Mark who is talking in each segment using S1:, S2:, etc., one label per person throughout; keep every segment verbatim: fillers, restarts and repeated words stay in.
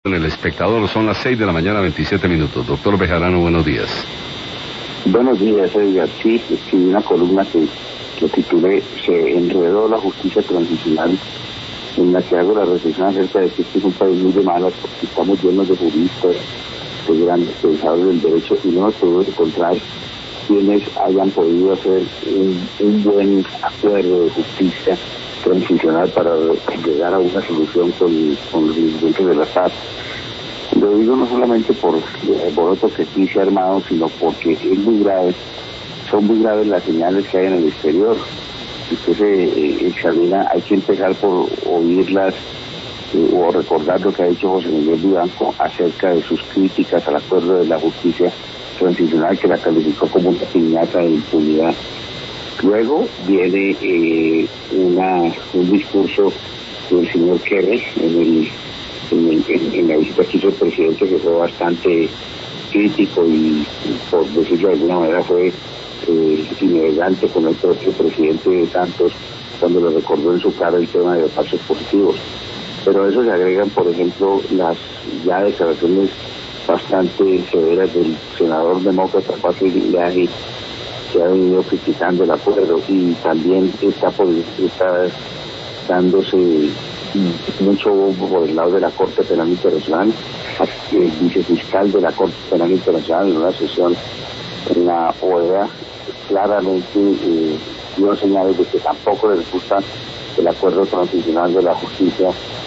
S1: En El Espectador son las seis de la mañana, veintisiete minutos. Doctor Bejarano, buenos días.
S2: Buenos días, Edgar. Sí, escribí una columna que, que titulé Se enredó la justicia transicional, en la que hago la reflexión acerca de que este es un país muy de malas, porque estamos llenos de juristas, de grandes pensadores del derecho, y no hemos podido encontrar quienes hayan podido hacer un, un buen acuerdo de justicia transicional para llegar a una solución con, con los movimientos de la paz. Lo digo no solamente por el alboroto que aquí se ha armado, sino porque es muy grave, son muy graves las señales que hay en el exterior. Si usted se eh, examina, hay que empezar por oírlas eh, o recordar lo que ha dicho José Miguel Vivanco acerca de sus críticas al acuerdo de la justicia transicional, que la calificó como una piñata de impunidad. Luego viene eh, una, un discurso del señor Kerry en, el, en, el, en, en la visita que hizo el presidente, que fue bastante crítico y, por decirlo de alguna manera, fue eh, inelegante con el propio presidente de Santos cuando le recordó en su cara el tema de los falsos positivos. Pero a eso se agregan, por ejemplo, las ya declaraciones bastante severas del senador demócrata Patrick Leahy, que ha venido criticando el acuerdo, y también está, por, está dándose mucho bombo por el lado de la Corte Penal Internacional. El vicefiscal de la Corte Penal Internacional, en una sesión en la O E A, claramente eh, dio señales de que tampoco les gusta el acuerdo transicional de la justicia,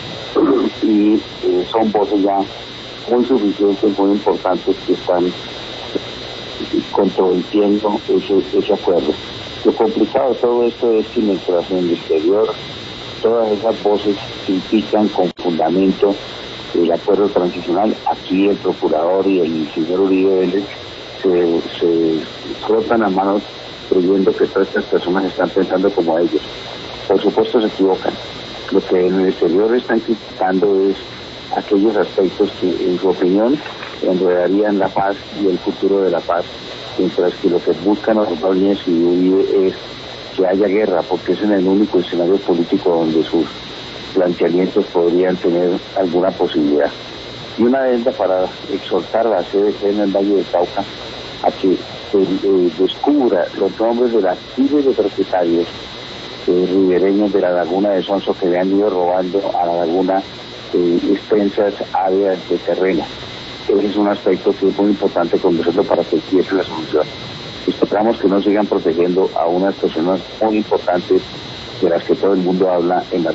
S2: y eh, son voces ya muy suficientes, muy importantes, que están controvirtiendo ese, ese acuerdo. Lo complicado de todo esto es que mientras en el exterior todas esas voces critican con fundamento el acuerdo transicional, aquí el procurador y el señor Uribe Vélez se, se frotan las manos creyendo que todas estas personas están pensando como ellos. Por supuesto se equivocan. Lo que en el exterior están criticando es aquellos aspectos que, en su opinión, enredarían la paz y el futuro de la paz, mientras que lo que buscan Ordóñez y Uribe es que haya guerra, porque es en el único escenario político donde sus planteamientos podrían tener alguna posibilidad. Y una adenda para exhortar a la C D C en el Valle del Cauca a que eh, descubra los nombres de las miles de propietarios eh, ribereños de la laguna de Sonso que le han ido robando a la laguna eh, extensas áreas de terreno. Ese es un aspecto que es muy importante conocerlo para que empiece la solución. Esperamos que no sigan protegiendo a unas personas muy importantes de las que todo el mundo habla en la